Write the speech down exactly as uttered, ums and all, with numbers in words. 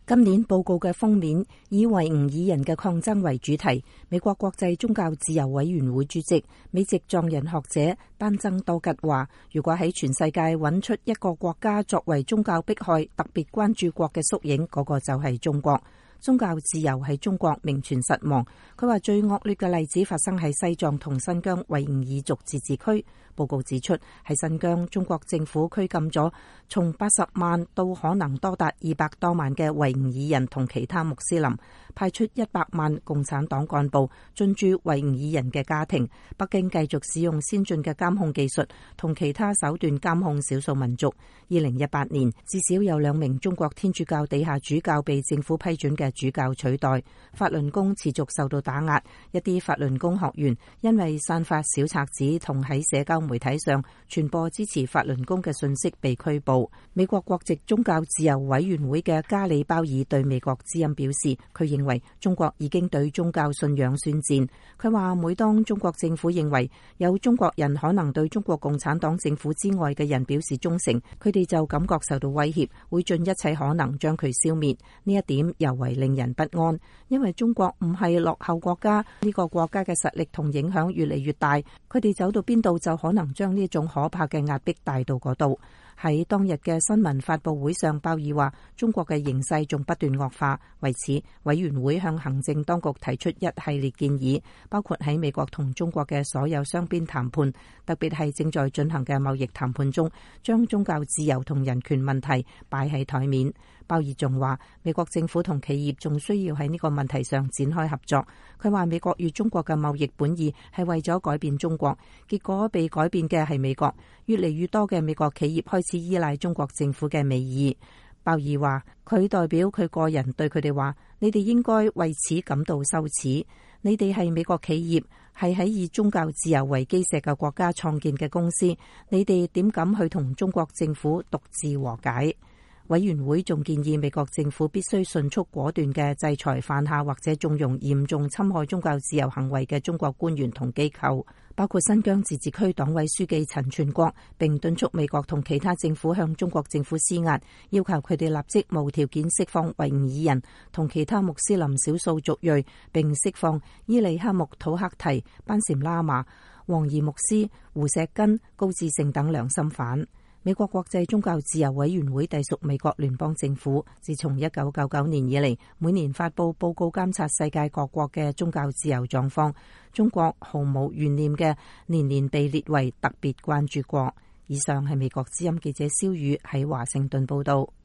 今年報告嘅封面以維吾爾人嘅抗爭為主題。美國國際宗教自由委員會主席、美籍藏人學者丹增多吉話，如果喺全世界揾出一個國家作為宗教迫害特別關注國嘅縮影，嗰個就係中國。宗教自由喺中國名存實亡。佢話最惡劣嘅例子發生喺西藏同新疆維吾爾族自治區。報告指出，喺新疆，中國政府拘禁咗從八十萬到可能多達二百多萬嘅維吾爾人同其他穆斯林，派出一百萬共產黨幹部進駐維吾爾人嘅家庭。北京繼續使用先進嘅監控技術同其他手段監控少數民族。二零一八年，至少有兩名中國天主教地下主教被政府批准嘅主教取代。法輪功持續受到打壓，一啲法輪功學員因為散發小冊子同喺社交媒體上傳播支持法輪功嘅信息被拘捕。美國國籍宗教自由委員會嘅加里鮑爾對美國之音表示，佢認為中國已經對宗教信仰宣戰。佢話每當中國政府認為有中國人可能對中國共產黨政府之外嘅人表示忠誠，佢哋就感覺受到威脅，會盡一切可能將佢消滅。呢一點尤為令人不安，因為中國唔係落後國家，呢個國家嘅實力同影響越嚟越大，佢哋走到邊度就可能將呢種可怕嘅壓迫帶到嗰度。喺當日嘅新聞發佈會上，鮑爾話中國嘅形勢仲不斷惡化，為此委員會向行政當局提出一系列建議，包括喺美國同中國嘅所有雙邊談判，特別係正在進行嘅貿易談判中，將宗教自由同人權問題擺喺台面。鮑爾仲話美國政府同企業仲需要喺呢個問題上展開合作。佢話美國與中國嘅貿易本意係為咗改變中國，結果被改變嘅係美國。越嚟越多嘅美國企業開始依賴中國政府嘅美意。鮑爾話佢代表佢個人對佢哋話，你哋應該為此感到羞恥。你哋係美國企業，係喺以宗教自由為基石嘅國家創建嘅公司，你哋點敢去同中國政府獨自和解？委員會仲建議美國政府必須迅速果斷嘅制裁犯下或者縱容嚴重侵害宗教自由行為嘅中國官員同機構，包括新疆自治區黨委書記陳全國，並敦促美國同其他政府向中國政府施壓，要求佢哋立即無條件釋放維吾爾人同其他穆斯林少數族裔，並釋放伊利哈木土克提、班禪喇嘛、王怡牧師、胡錫根、高志勝等良心犯。美國國際宗教自由委員會隸屬美國聯邦政府，自從一九九九年以嚟，每年發佈報告監察世界各國嘅宗教自由狀況。中國毫無懸念嘅年年被列為特別關注國。以上係美國之音記者蕭宇喺華盛頓報道。